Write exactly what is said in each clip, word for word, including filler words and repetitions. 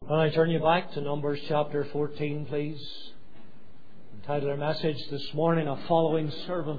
Can I turn you back to Numbers chapter fourteen, please? Entitle our message this morning, A Following Servant.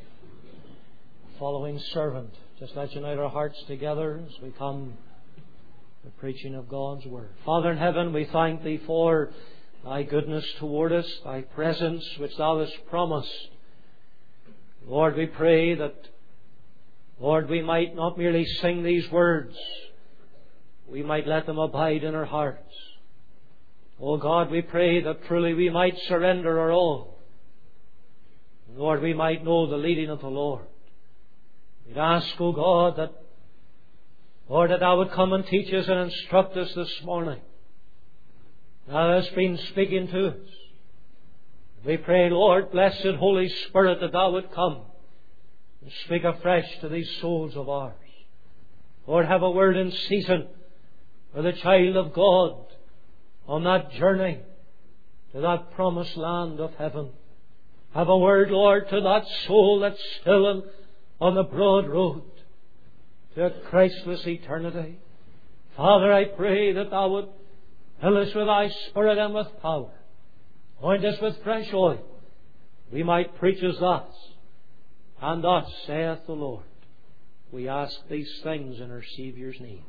A Following Servant. Just let you unite our hearts together as we come to the preaching of God's Word. Father in heaven, we thank Thee for Thy goodness toward us, Thy presence which Thou hast promised. Lord, we pray that, Lord, we might not merely sing these words, we might let them abide in our hearts. Oh God, we pray that truly we might surrender our all. Lord, we might know the leading of the Lord. We'd ask, oh God, that, Lord, that Thou would come and teach us and instruct us this morning. Thou hast been speaking to us. We pray, Lord, blessed Holy Spirit, that Thou would come and speak afresh to these souls of ours. Lord, have a word in season for the child of God on that journey to that promised land of heaven. Have a word, Lord, to that soul that's still on the broad road to a Christless eternity. Father, I pray that Thou would fill us with Thy Spirit and with power. Anoint us with fresh oil. We might preach as thus, and thus saith the Lord. We ask these things in our Saviour's name.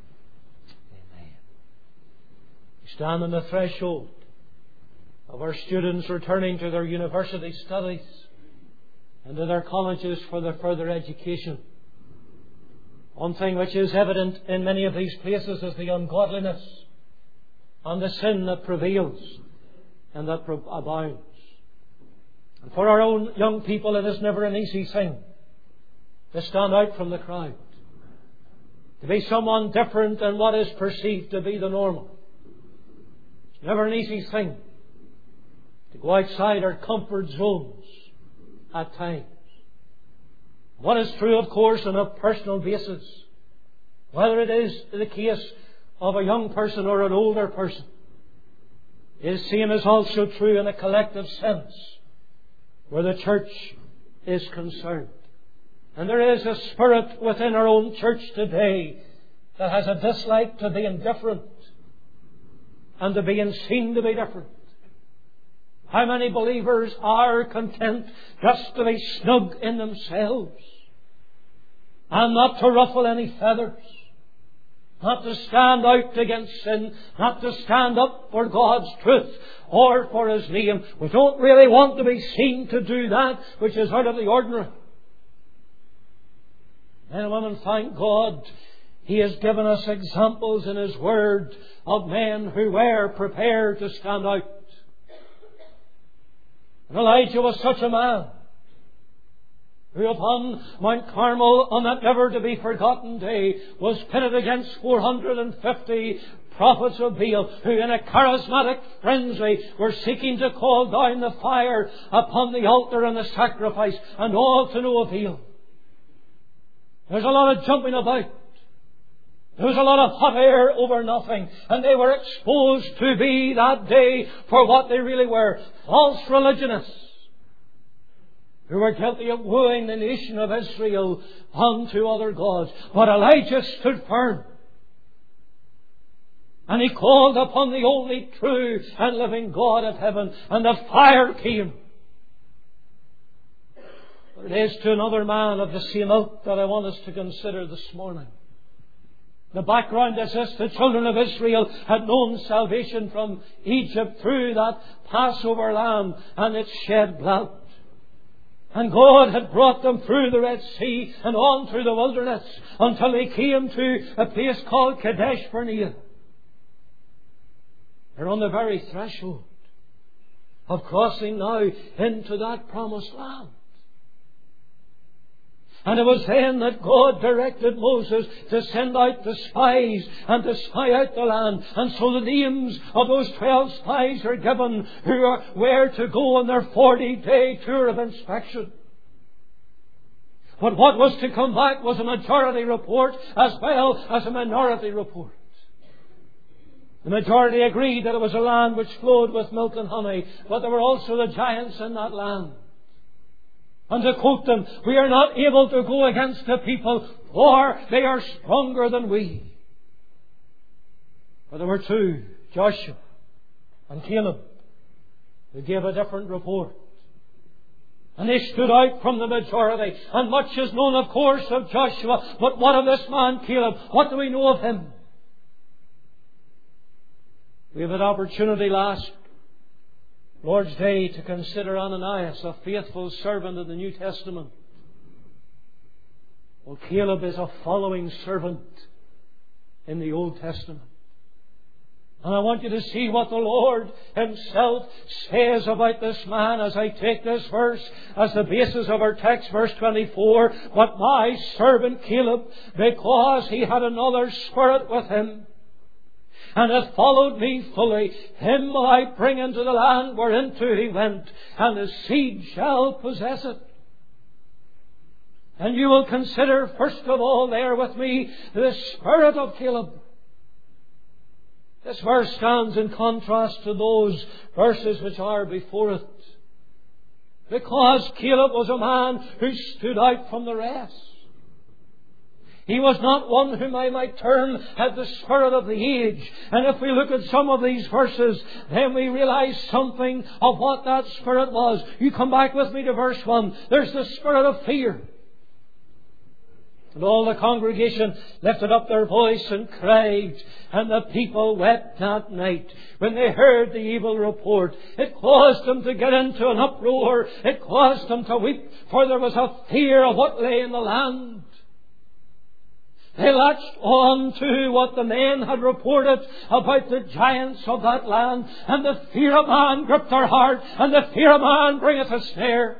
Stand on the threshold of our students returning to their university studies and to their colleges for their further education. One thing which is evident in many of these places is the ungodliness and the sin that prevails and that abounds. And for our own young people, it is never an easy thing to stand out from the crowd, to be someone different than what is perceived to be the normal. Never an easy thing to go outside our comfort zones at times. What is true, of course, on a personal basis, whether it is the case of a young person or an older person, is same as also true in a collective sense where the church is concerned. And there is a spirit within our own church today that has a dislike to being different and to being seen to be different. How many believers are content just to be snug in themselves and not to ruffle any feathers, not to stand out against sin, not to stand up for God's truth or for His name. We don't really want to be seen to do that which is out of the ordinary. Men and women, thank God, He has given us examples in His Word of men who were prepared to stand out. And Elijah was such a man who upon Mount Carmel on that never to be forgotten day was pitted against four hundred fifty prophets of Baal who in a charismatic frenzy were seeking to call down the fire upon the altar and the sacrifice, and all to no avail. There's a lot of jumping about. There was a lot of hot air over nothing, and they were exposed to be that day for what they really were, false religionists who were guilty of wooing the nation of Israel unto other gods. But Elijah stood firm, and he called upon the only true and living God of heaven, and the fire came. But it is to another man of the same ilk that I want us to consider this morning. The background is this: the children of Israel had known salvation from Egypt through that Passover lamb and its shed blood. And God had brought them through the Red Sea and on through the wilderness until they came to a place called Kadesh Barnea. They're on the very threshold of crossing now into that promised land. And it was then that God directed Moses to send out the spies and to spy out the land. And so the names of those twelve spies are given who are where to go on their forty-day tour of inspection. But what was to come back was a majority report as well as a minority report. The majority agreed that it was a land which flowed with milk and honey, but there were also the giants in that land. And to quote them, we are not able to go against the people, for they are stronger than we. But there were two Joshua and Caleb, who gave a different report. And they stood out from the majority. And much is known, of course, of Joshua. But what of this man Caleb? What do we know of him? We have an opportunity last Lord's Day to consider Ananias, a faithful servant of the New Testament. Well, Caleb is a following servant in the Old Testament. And I want you to see what the Lord Himself says about this man as I take this verse as the basis of our text, verse twenty-four. But my servant Caleb, because he had another spirit with him, and hath followed me fully, him will I bring into the land whereinto he went, and his seed shall possess it. And you will consider, first of all, there with me, the spirit of Caleb. This verse stands in contrast to those verses which are before it. Because Caleb was a man who stood out from the rest. He was not one whom I might term had the spirit of the age. And if we look at some of these verses, then we realize something of what that spirit was. You come back with me to verse one. There's the spirit of fear. And all the congregation lifted up their voice and cried, and the people wept that night when they heard the evil report. It caused them to get into an uproar. It caused them to weep, for there was a fear of what lay in the land. They latched on to what the men had reported about the giants of that land, and the fear of man gripped their heart, and the fear of man bringeth a snare.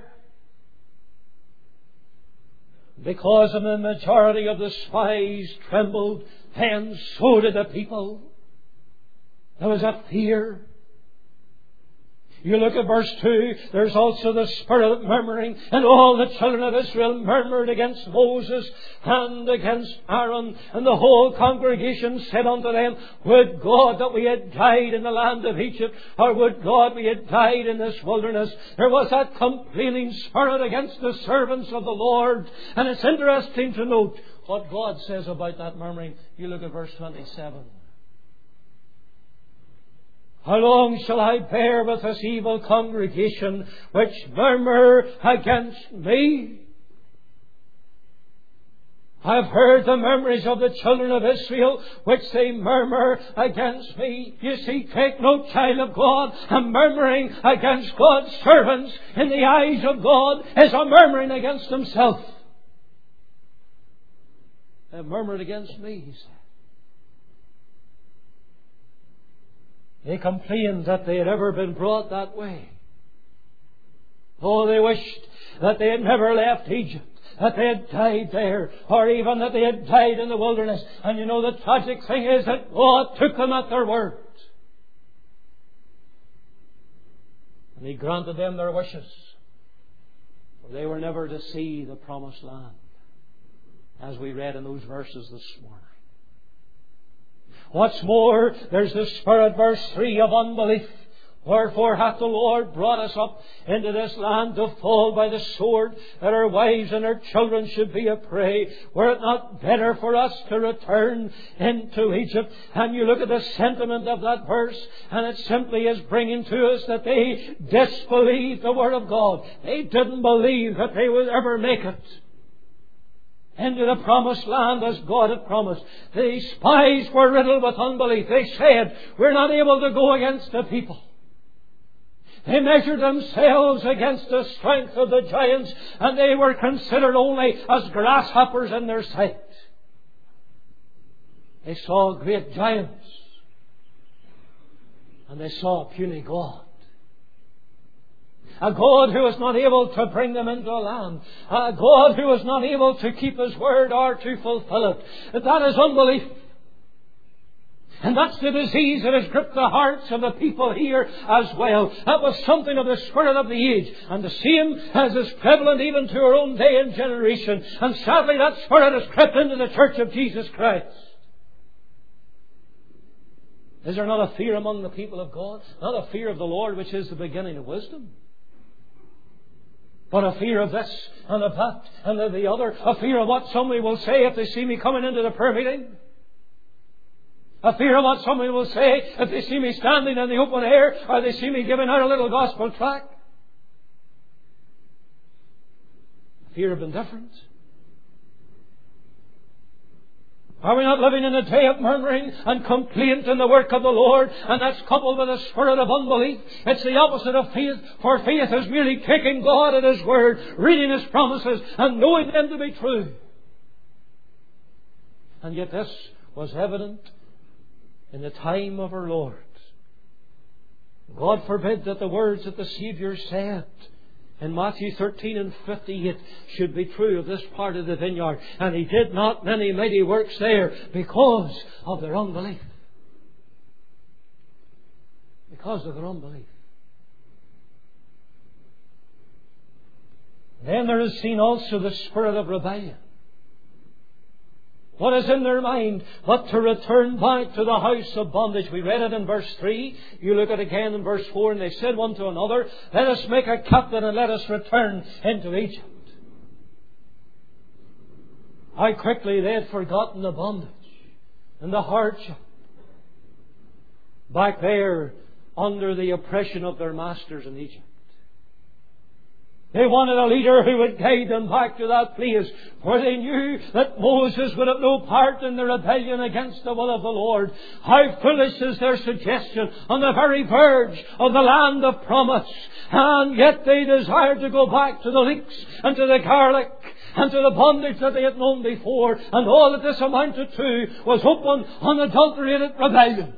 Because of the majority of the spies trembled, then so did the people. There was a fear. You look at verse two, there's also the spirit of murmuring, and all the children of Israel murmured against Moses and against Aaron, and the whole congregation said unto them, would God that we had died in the land of Egypt, or would God we had died in this wilderness. There was that complaining spirit against the servants of the Lord. And it's interesting to note what God says about that murmuring. You look at verse twenty-seven. How long shall I bear with this evil congregation which murmur against me? I have heard the murmurings of the children of Israel, which they murmur against me. You see, take note, child of God, a murmuring against God's servants in the eyes of God is a murmuring against himself. They have murmured against me, he said. They complained that they had ever been brought that way. Oh, they wished that they had never left Egypt, that they had died there, or even that they had died in the wilderness. And you know, the tragic thing is that God took them at their word. And He granted them their wishes. For they were never to see the promised land, as we read in those verses this morning. What's more, there's the spirit, verse three, of unbelief. Wherefore hath the Lord brought us up into this land to fall by the sword, that our wives and our children should be a prey? Were it not better for us to return into Egypt? And you look at the sentiment of that verse, and it simply is bringing to us that they disbelieved the Word of God. They didn't believe that they would ever make it into the promised land as God had promised. The spies were riddled with unbelief. They said, we're not able to go against the people. They measured themselves against the strength of the giants, and they were considered only as grasshoppers in their sight. They saw great giants, and they saw a puny God. A God who was not able to bring them into a land. A God who was not able to keep His word or to fulfill it. That is unbelief. And that's the disease that has gripped the hearts of the people here as well. That was something of the spirit of the age. And the same as is prevalent even to our own day and generation. And sadly that spirit has crept into the church of Jesus Christ. Is there not a fear among the people of God? Not a fear of the Lord, which is the beginning of wisdom, but a fear of this and of that and of the other. A fear of what somebody will say if they see me coming into the prayer meeting. A fear of what somebody will say if they see me standing in the open air or they see me giving out a little gospel tract. A fear of indifference. Are we not living in a day of murmuring and complaint in the work of the Lord? And that's coupled with a spirit of unbelief. It's the opposite of faith. For faith is merely taking God at His word, reading His promises and knowing them to be true. And yet this was evident in the time of our Lord. God forbid that the words that the Saviour said in Matthew thirteen and fifty-eight should be true of this part of the vineyard. And He did not many mighty works there because of their unbelief. Because of their unbelief. Then there is seen also the spirit of rebellion. What is in their mind but to return back to the house of bondage? We read it in verse three. You look at it again in verse four. And they said one to another, let us make a captain and let us return into Egypt. How quickly they had forgotten the bondage and the hardship back there under the oppression of their masters in Egypt. They wanted a leader who would guide them back to that place, for they knew that Moses would have no part in the rebellion against the will of the Lord. How foolish is their suggestion on the very verge of the land of promise. And yet they desired to go back to the leeks and to the garlic and to the bondage that they had known before. And all that this amounted to was open, unadulterated rebellion.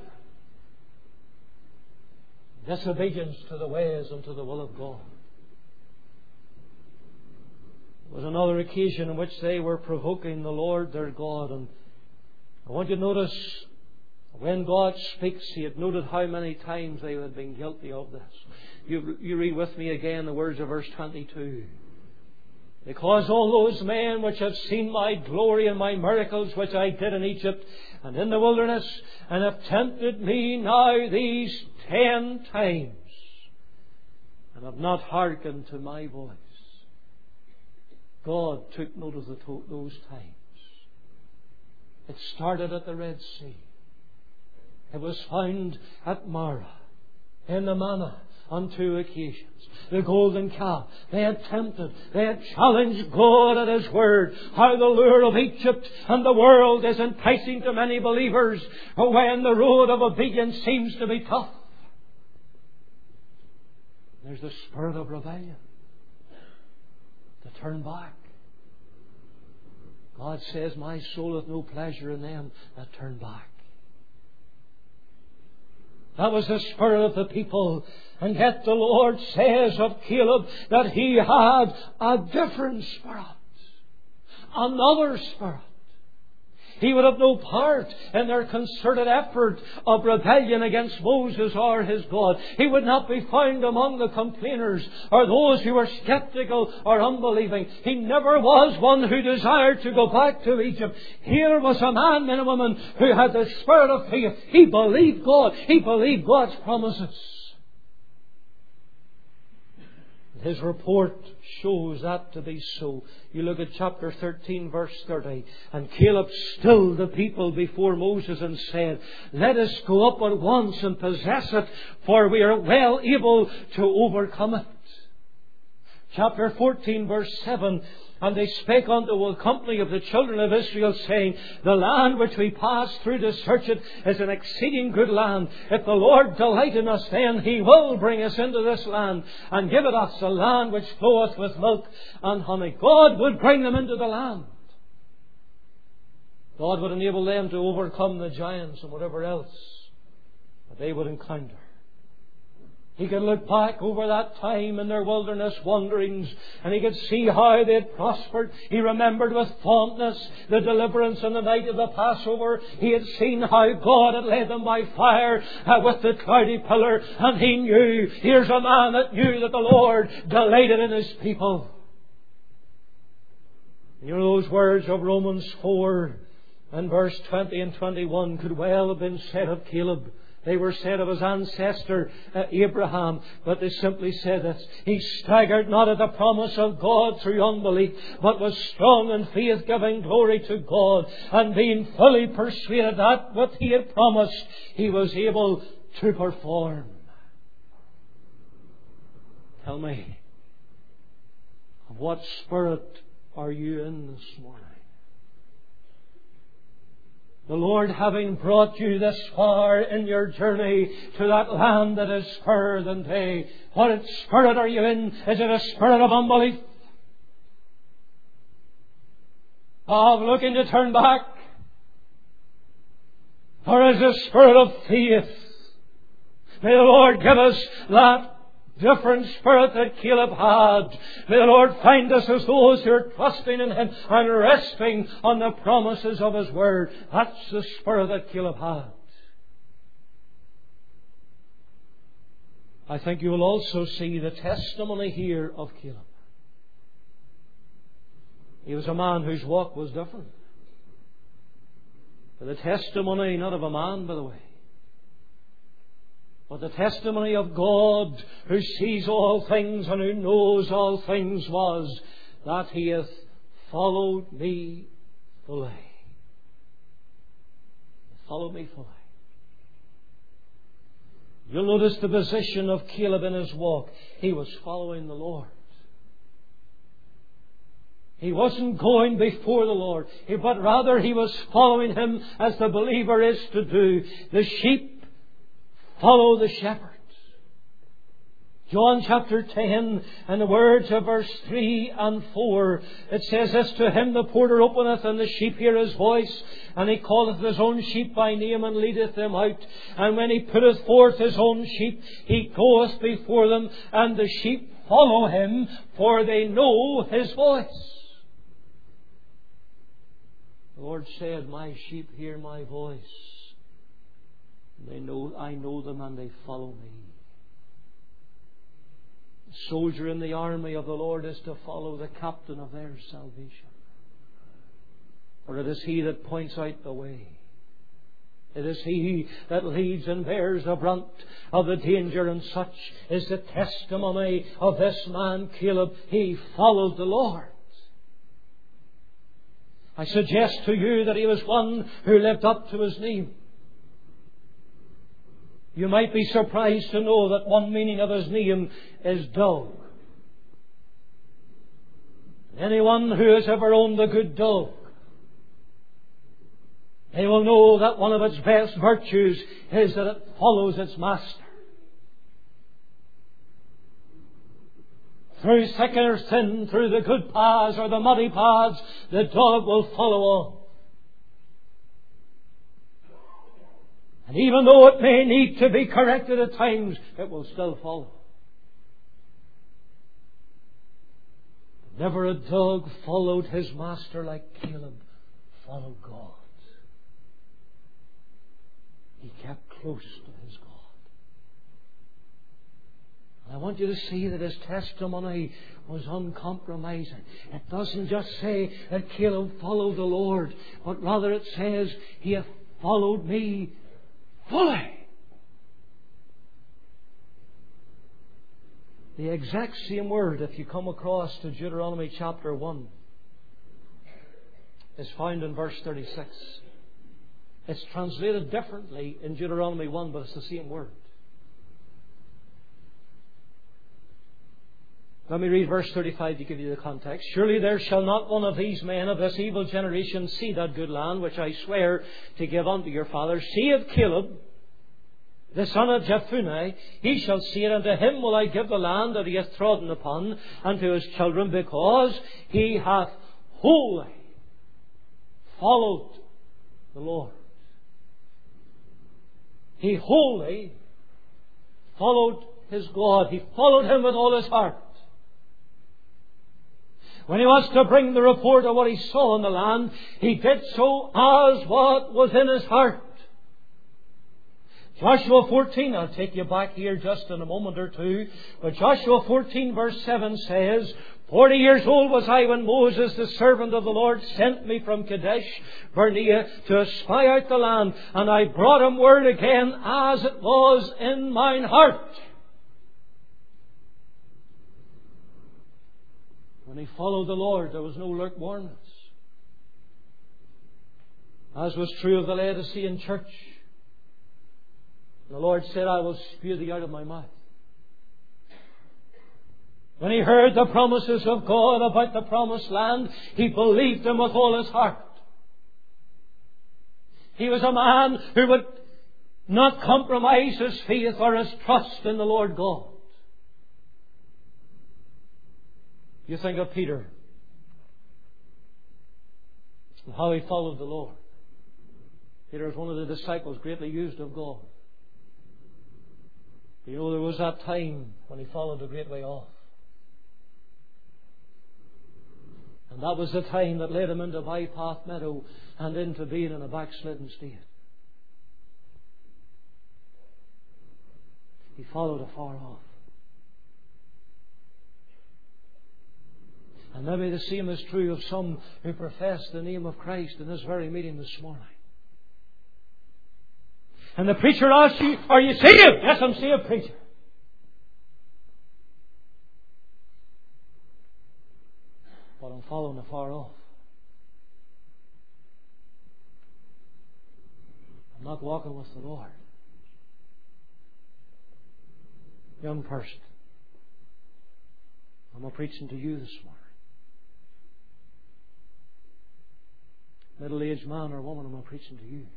Disobedience to the ways and to the will of God. Was another occasion in which they were provoking the Lord their God. And I want you to notice, when God speaks, He had noted how many times they had been guilty of this. You, you read with me again the words of verse twenty-two. Because all those men which have seen my glory and my miracles which I did in Egypt and in the wilderness, and have tempted me now these ten times, and have not hearkened to my voice. God took note of the to- those times. It started at the Red Sea. It was found at Marah, in the manna, on two occasions. The golden calf. They had tempted. They had challenged God at His word. How the lure of Egypt and the world is enticing to many believers when the road of obedience seems to be tough. There's the spirit of rebellion. To turn back. God says, my soul hath no pleasure in them that turn back. That was the spirit of the people. And yet the Lord says of Caleb that he had a different spirit. Another spirit. He would have no part in their concerted effort of rebellion against Moses or his God. He would not be found among the complainers or those who were skeptical or unbelieving. He never was one who desired to go back to Egypt. Here was a man and a woman who had the spirit of faith. He believed God. He believed God's promises. His report shows that to be so. You look at chapter thirteen, verse thirty. And Caleb stilled the people before Moses and said, let us go up at once and possess it, for we are well able to overcome it. Chapter fourteen, verse seven. And they spake unto the company of the children of Israel, saying, the land which we passed through to search it is an exceeding good land. If the Lord delight in us, then He will bring us into this land, and give it us a land which floweth with milk and honey. God would bring them into the land. God would enable them to overcome the giants and whatever else that they would encounter. He could look back over that time in their wilderness wanderings, and he could see how they had prospered. He remembered with fondness the deliverance on the night of the Passover. He had seen how God had led them by fire uh, with the cloudy pillar, and he knew, here's a man that knew that the Lord delighted in His people. You know, those words of Romans four and verse twenty and twenty-one could well have been said of Caleb They were said of his ancestor uh, Abraham, but they simply said this: he staggered not at the promise of God through unbelief, but was strong in faith, giving glory to God, and being fully persuaded that what he had promised he was able to perform. Tell me, of what spirit are you in this morning? The Lord having brought you this far in your journey to that land that is further than day, what spirit are you in? Is it a spirit of unbelief? Of looking to turn back? Or is it a spirit of faith? May the Lord give us that different spirit that Caleb had. May the Lord find us as those who are trusting in Him and resting on the promises of His Word. That's the spirit that Caleb had. I think you will also see the testimony here of Caleb. He was a man whose walk was different. But the testimony not of a man, by the way, but the testimony of God, who sees all things and who knows all things, was that He hath followed me fully. Followed me fully. You'll notice the position of Caleb in his walk. He was following the Lord. He wasn't going before the Lord, but rather he was following Him as the believer is to do. The sheep follow the shepherds. John chapter ten and the words of verse three and four, it says this: to him the porter openeth, and the sheep hear his voice, and he calleth his own sheep by name, and leadeth them out. And when he putteth forth his own sheep, he goeth before them, and the sheep follow him, for they know his voice. The Lord said, my sheep hear my voice. They know, I know them, and they follow me. The soldier in the army of the Lord is to follow the captain of their salvation. For it is He that points out the way. It is He that leads and bears the brunt of the danger, and such is the testimony of this man Caleb. He followed the Lord. I suggest to you that he was one who lived up to his name. You might be surprised to know that one meaning of his name is dog. Anyone who has ever owned a good dog, they will know that one of its best virtues is that it follows its master. Through thick or thin, through the good paths or the muddy paths, the dog will follow on. And even though it may need to be corrected at times, it will still follow. Never a dog followed his master like Caleb followed God. He kept close to his God. And I want you to see that his testimony was uncompromising. It doesn't just say that Caleb followed the Lord, but rather it says, He hath followed me fully. The exact same word, if you come across to Deuteronomy chapter one, is found in verse thirty-six. It's translated differently in Deuteronomy one, but it's the same word. Let me read verse thirty-five to give you the context. Surely there shall not one of these men of this evil generation see that good land which I swear to give unto your fathers. Seeth Caleb, the son of Jephunneh, he shall see it, and to him will I give the land that he hath trodden upon, and to his children, because he hath wholly followed the Lord. He wholly followed his God. He followed Him with all his heart. When he was to bring the report of what he saw in the land, he did so as what was in his heart. Joshua fourteen, I'll take you back here just in a moment or two, but Joshua fourteen verse seven says, Forty years old was I when Moses, the servant of the Lord, sent me from Kadesh Barnea to spy out the land. And I brought him word again as it was in mine heart. When he followed the Lord, there was no lukewarmness. As was true of the Laodicean church. The Lord said, I will spew thee out of my mouth. When he heard the promises of God about the promised land, he believed them with all his heart. He was a man who would not compromise his faith or his trust in the Lord God. You think of Peter and how he followed the Lord. Peter was one of the disciples greatly used of God. You know, there was that time when he followed the great way off. And that was the time that led him into Bypath Meadow and into being in a backslidden state. He followed afar off. And maybe the same is true of some who profess the name of Christ in this very meeting this morning. And the preacher asks you, are you saved? Yes, I'm saved, preacher. But I'm following afar off. I'm not walking with the Lord. Young person, I'm preaching to you this morning. Middle-aged man or woman, I'm preaching to you.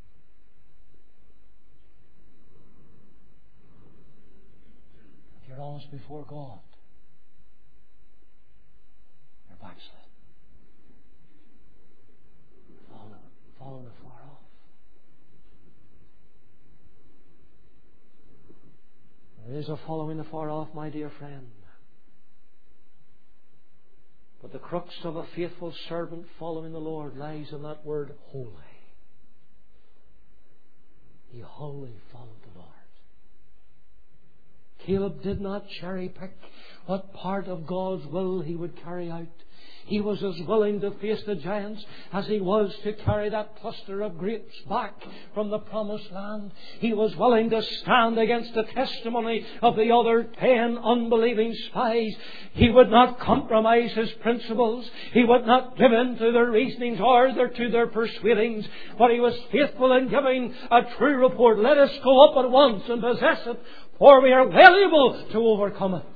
If you're honest before God, you're backslid. Following, following afar off. There is a following afar off, my dear friend. But the crux of a faithful servant following the Lord lies in that word, holy. He wholly followed the Lord. Caleb did not cherry pick what part of God's will he would carry out. He was as willing to face the giants as he was to carry that cluster of grapes back from the promised land. He was willing to stand against the testimony of the other ten unbelieving spies. He would not compromise his principles. He would not give in to their reasonings or their, to their persuadings. But he was faithful in giving a true report. Let us go up at once and possess it, for we are well able to overcome it.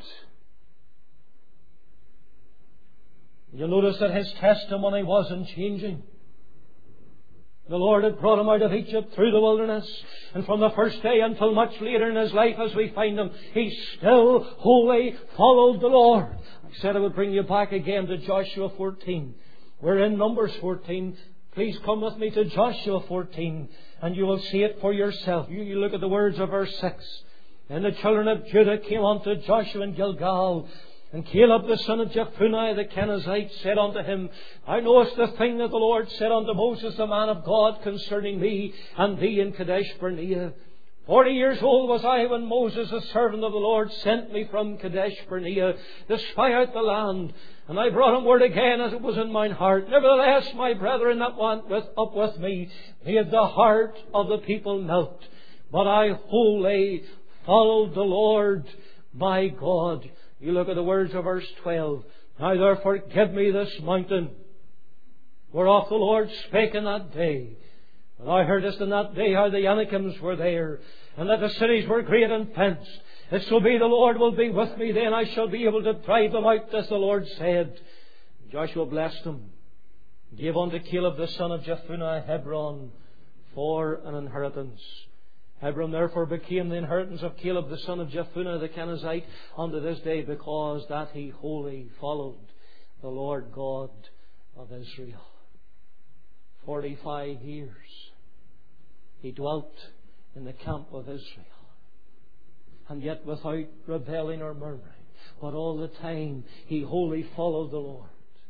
You'll notice that his testimony wasn't changing. The Lord had brought him out of Egypt through the wilderness, and from the first day until much later in his life as we find him, he still wholly followed the Lord. I said I would bring you back again to Joshua fourteen. We're in Numbers fourteen. Please come with me to Joshua fourteen, and you will see it for yourself. You, you look at the words of verse six. And the children of Judah came unto Joshua in Gilgal, and Caleb the son of Jephunneh the Kenizzite said unto him, Thou knowest the thing that the Lord said unto Moses the man of God concerning me and thee in Kadesh Barnea. Forty years old was I when Moses the servant of the Lord sent me from Kadesh Barnea to spy out the land. And I brought him word again as it was in mine heart. Nevertheless, my brethren that went with, up with me made the heart of the people melt. But I wholly followed the Lord my God. You look at the words of verse twelve. Now therefore give me this mountain, whereof the Lord spake in that day. And thou heardest in that day how the Anakims were there, and that the cities were great and fenced. It shall be the Lord will be with me, then I shall be able to drive them out, as the Lord said. Joshua blessed them, gave unto Caleb the son of Jephunneh Hebron for an inheritance. Hebron therefore became the inheritance of Caleb the son of Jephunneh the Kenizzite unto this day, because that he wholly followed the Lord God of Israel. Forty-five years he dwelt in the camp of Israel, and yet without rebelling or murmuring. But all the time he wholly followed the Lord.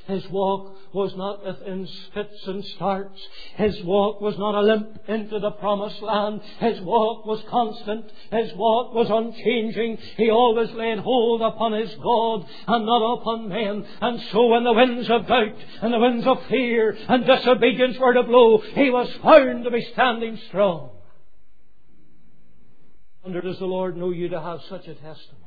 His walk was not within fits and starts. His walk was not a limp into the promised land. His walk was constant. His walk was unchanging. He always laid hold upon his God and not upon men. And so when the winds of doubt and the winds of fear and disobedience were to blow, he was found to be standing strong. I wonder, does the Lord know you to have such a testimony?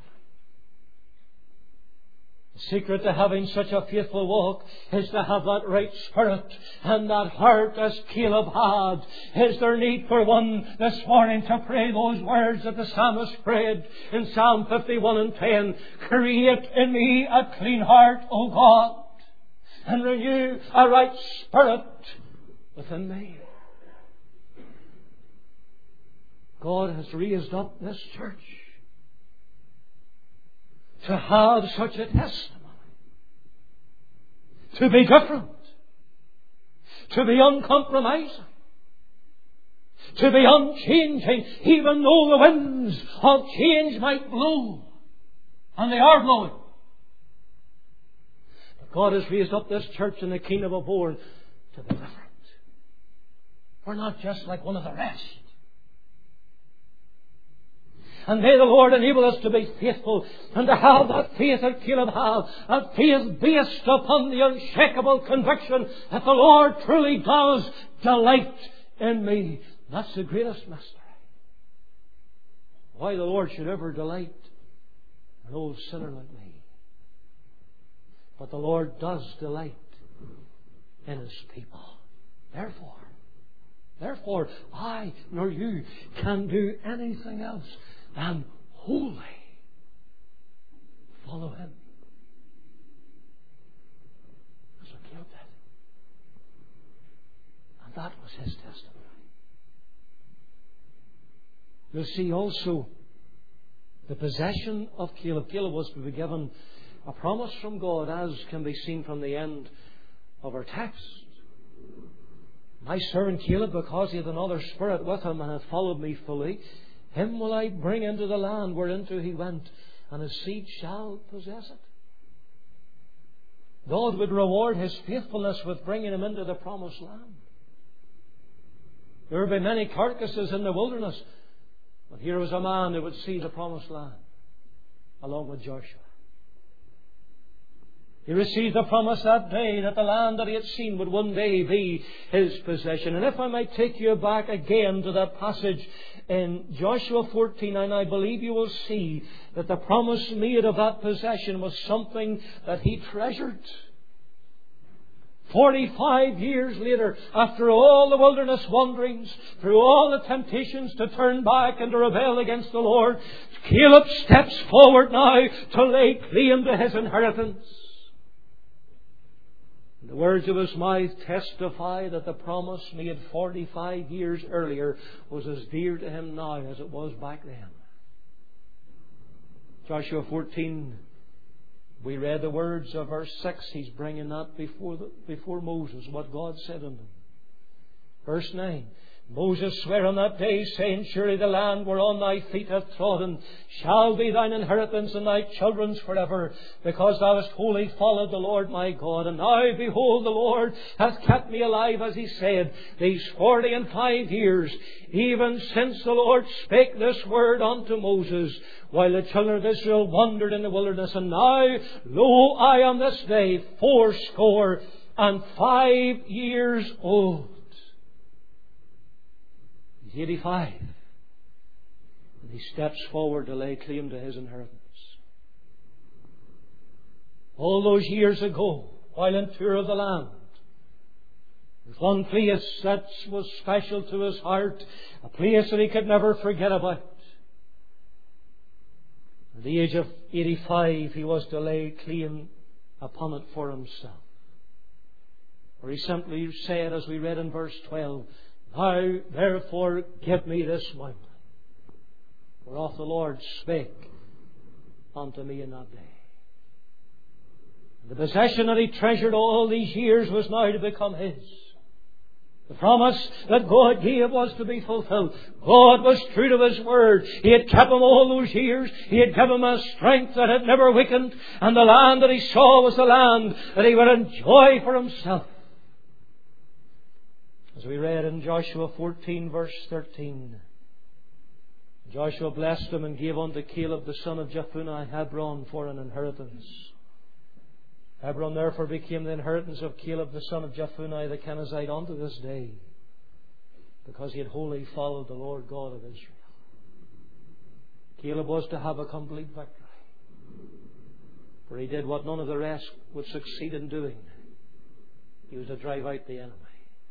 The secret to having such a faithful walk is to have that right spirit and that heart as Caleb had. Is there need for one this morning to pray those words that the psalmist prayed in Psalm fifty-one and ten? Create in me a clean heart, O God, and renew a right spirit within me. God has raised up this church to have such a testimony, to be different, to be uncompromising, to be unchanging, even though the winds of change might blow, and they are blowing. But God has raised up this church in the kingdom of Bourne to be different. We're not just like one of the rest. And may the Lord enable us to be faithful and to have that faith that Caleb had, that faith based upon the unshakable conviction that the Lord truly does delight in me. That's the greatest mystery. Why the Lord should ever delight an old sinner like me. But the Lord does delight in His people. Therefore, therefore, I nor you can do anything else and wholly follow Him. That's what Caleb did. And that was his testimony. You'll see also the possession of Caleb. Caleb was to be given a promise from God, as can be seen from the end of our text. My servant Caleb, because he had another spirit with him and had followed me fully, him will I bring into the land whereinto he went, and his seed shall possess it. God would reward his faithfulness with bringing him into the promised land. There would be many carcasses in the wilderness, but here was a man who would see the promised land along with Joshua. He received the promise that day that the land that he had seen would one day be his possession. And if I might take you back again to that passage in Joshua fourteen, and I believe you will see that the promise made of that possession was something that he treasured. Forty-five years later, after all the wilderness wanderings, through all the temptations to turn back and to rebel against the Lord, Caleb steps forward now to lay claim to his inheritance. The words of his mouth testify that the promise made forty-five years earlier was as dear to him now as it was back then. Joshua fourteen, we read the words of verse six. He's bringing that before, the, before Moses, what God said unto him. Verse nine. Moses sware on that day, saying, surely the land whereon thy feet have trodden shall be thine inheritance and thy children's forever, because thou hast wholly followed the Lord my God. And now, behold, the Lord hath kept me alive, as he said, these forty and five years, even since the Lord spake this word unto Moses, while the children of Israel wandered in the wilderness. And now, lo, I am this day fourscore and five years old. He's eighty-five. And he steps forward to lay claim to his inheritance. All those years ago, while in tour of the land, there's one place that was special to his heart, a place that he could never forget about. At the age of eighty-five, he was to lay claim upon it for himself. Where he simply said, as we read in verse twelve, now therefore give me this mountain, whereof the Lord spake unto me in that day. And the possession that he treasured all these years was now to become his. The promise that God gave was to be fulfilled. God was true to His word. He had kept him all those years. He had given him a strength that had never weakened. And the land that he saw was the land that he would enjoy for himself. As we read in Joshua fourteen verse thirteen, Joshua blessed him and gave unto Caleb the son of Jephunneh Hebron for an inheritance. Hebron therefore became the inheritance of Caleb the son of Jephunneh the Kenizzite unto this day, because he had wholly followed the Lord God of Israel. Caleb was to have a complete victory, for he did what none of the rest would succeed in doing. He was to drive out the enemy.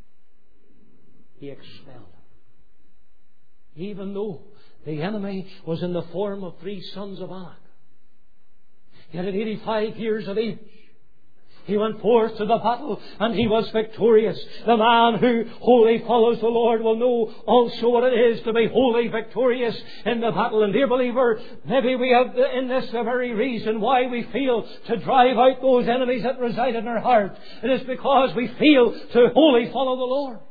He expelled him. Even though the enemy was in the form of three sons of Anak, yet at eighty-five years of age, he went forth to the battle and he was victorious. The man who wholly follows the Lord will know also what it is to be wholly victorious in the battle. And dear believer, maybe we have in this the very reason why we feel to drive out those enemies that reside in our heart. It is because we feel to wholly follow the Lord.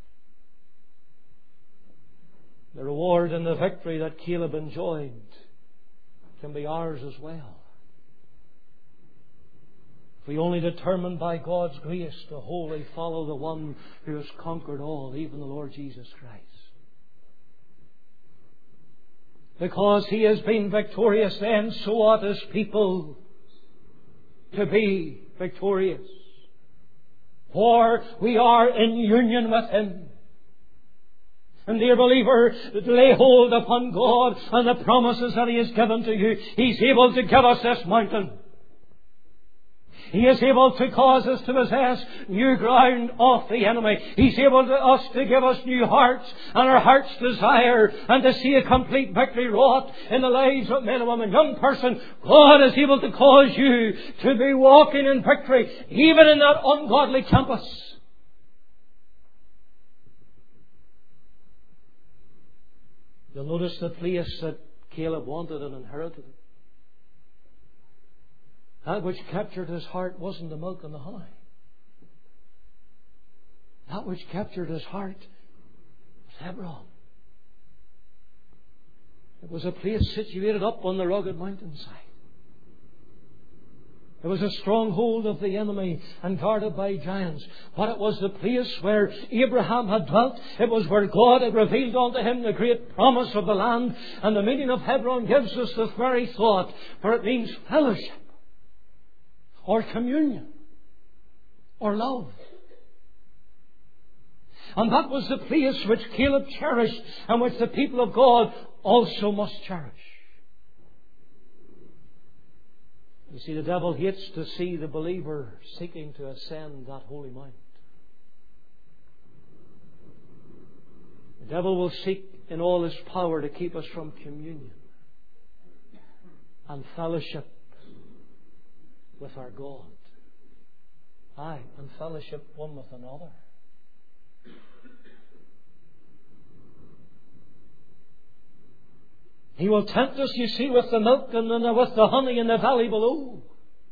The reward and the victory that Caleb enjoyed can be ours as well. If we only determine by God's grace to wholly follow the one who has conquered all, even the Lord Jesus Christ. Because He has been victorious, then so ought His people to be victorious. For we are in union with Him. And dear believer, lay hold upon God and the promises that He has given to you. He's able to give us this mountain. He is able to cause us to possess new ground off the enemy. He's able to us to give us new hearts and our heart's desire, and to see a complete victory wrought in the lives of men and women. Young person, God is able to cause you to be walking in victory, even in that ungodly campus. You'll notice the place that Caleb wanted and inherited. That which captured his heart wasn't the milk and the honey. That which captured his heart was Hebron. It was a place situated up on the rugged mountainside. It was a stronghold of the enemy and guarded by giants. But it was the place where Abraham had dwelt. It was where God had revealed unto him the great promise of the land. And the meaning of Hebron gives us this very thought, for it means fellowship, or communion, or love. And that was the place which Caleb cherished, and which the people of God also must cherish. You see, the devil hates to see the believer seeking to ascend that holy mount. The devil will seek in all his power to keep us from communion and fellowship with our God. Aye, and fellowship one with another. He will tempt us, you see, with the milk and with the honey in the valley below.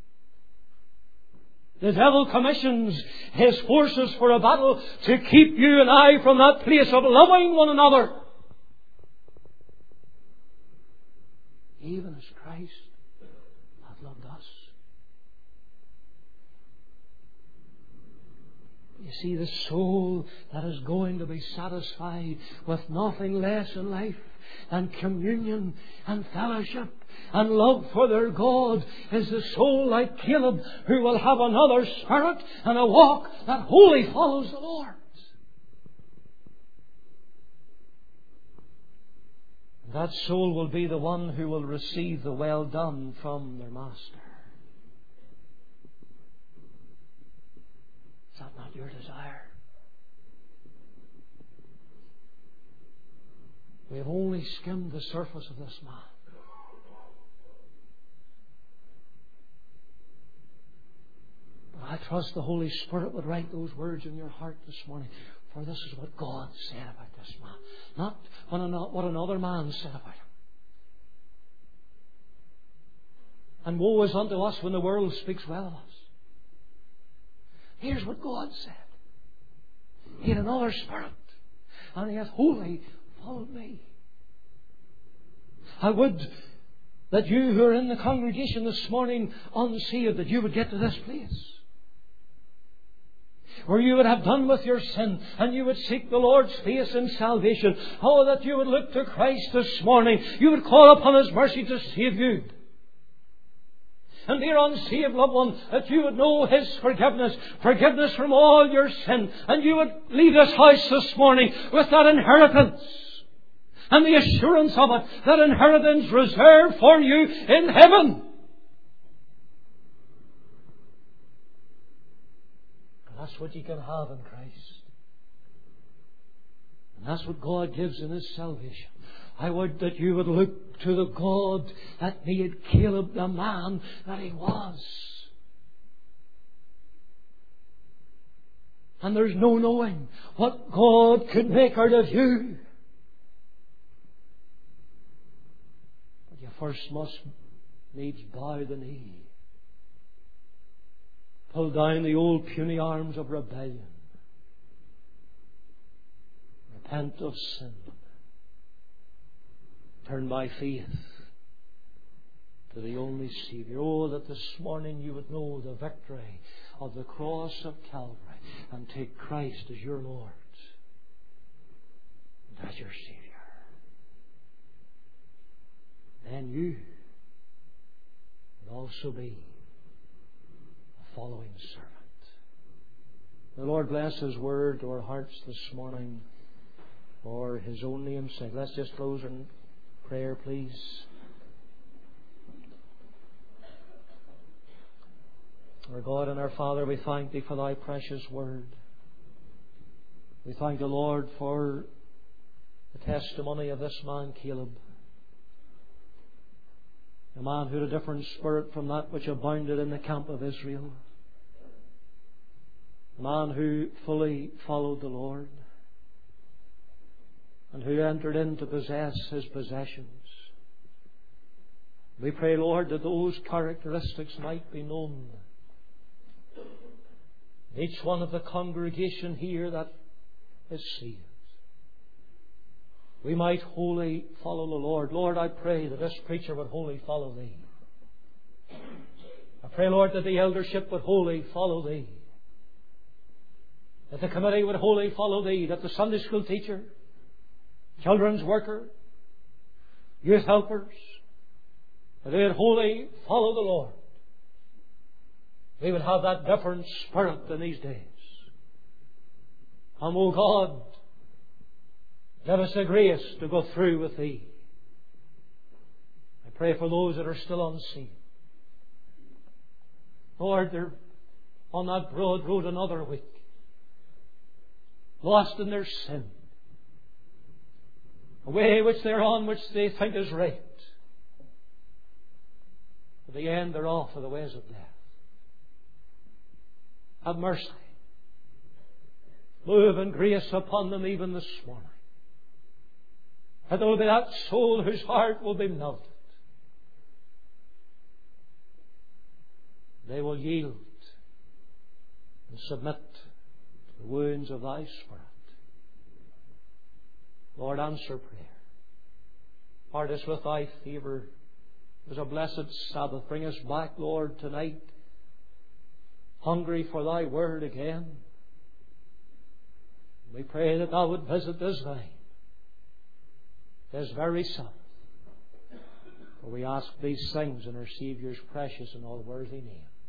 The devil commissions his forces for a battle to keep you and I from that place of loving one another, even as Christ hath loved us. You see, the soul that is going to be satisfied with nothing less in life than communion and fellowship and love for their God is the soul like Caleb, who will have another spirit and a walk that wholly follows the Lord. That soul will be the one who will receive the well done from their Master. Is that not your desire? We have only skimmed the surface of this man. But I trust the Holy Spirit would write those words in your heart this morning. For this is what God said about this man. Not what another man said about him. And woe is unto us when the world speaks well of us. Here's what God said. He had another spirit. And he hath wholly followed me. I would that you who are in the congregation this morning unsaved, that you would get to this place where you would have done with your sin and you would seek the Lord's face in salvation. Oh, that you would look to Christ this morning. You would call upon His mercy to save you. And dear unsaved loved one, that you would know His forgiveness, forgiveness from all your sin, and you would leave this house this morning with that inheritance and the assurance of it, that inheritance reserved for you in heaven. And that's what you can have in Christ. And that's what God gives in His salvation. I would that you would look to the God that made Caleb the man that he was. And there's no knowing what God could make out of you. But you first must needs bow the knee. Pull down the old puny arms of rebellion. Repent of sin. Turn by faith to the only Saviour. Oh, that this morning you would know the victory of the cross of Calvary and take Christ as your Lord and as your Saviour. Then you would also be a following servant. The Lord bless His word to our hearts this morning for His own name's sake. Let's just close in prayer, please. Our God and our Father, we thank Thee for Thy precious word. We thank the Lord for the testimony of this man Caleb, a man who had a different spirit from that which abounded in the camp of Israel, a man who fully followed the Lord, and who entered in to possess His possessions. We pray, Lord, that those characteristics might be known. Each one of the congregation here that is saved, we might wholly follow the Lord. Lord, I pray that this preacher would wholly follow Thee. I pray, Lord, that the eldership would wholly follow Thee. That the committee would wholly follow Thee. That the Sunday school teacher, children's worker, youth helpers, that they would wholly follow the Lord. We would have that different spirit in these days. And, oh God, give us the grace to go through with Thee. I pray for those that are still unseen. Lord, they're on that broad road another week, lost in their sin, a way which they're on which they think is right. At the end they're off for the ways of death. Have mercy. Move in grace upon them even this morning. That there will be that soul whose heart will be melted. They will yield and submit to the wounds of Thy Spirit. Lord, answer prayer. Part us with Thy favour. It was a blessed Sabbath. Bring us back, Lord, tonight, hungry for Thy word again. We pray that Thou would visit this vine, this very Sabbath. For we ask these things in our Saviour's precious and all worthy name.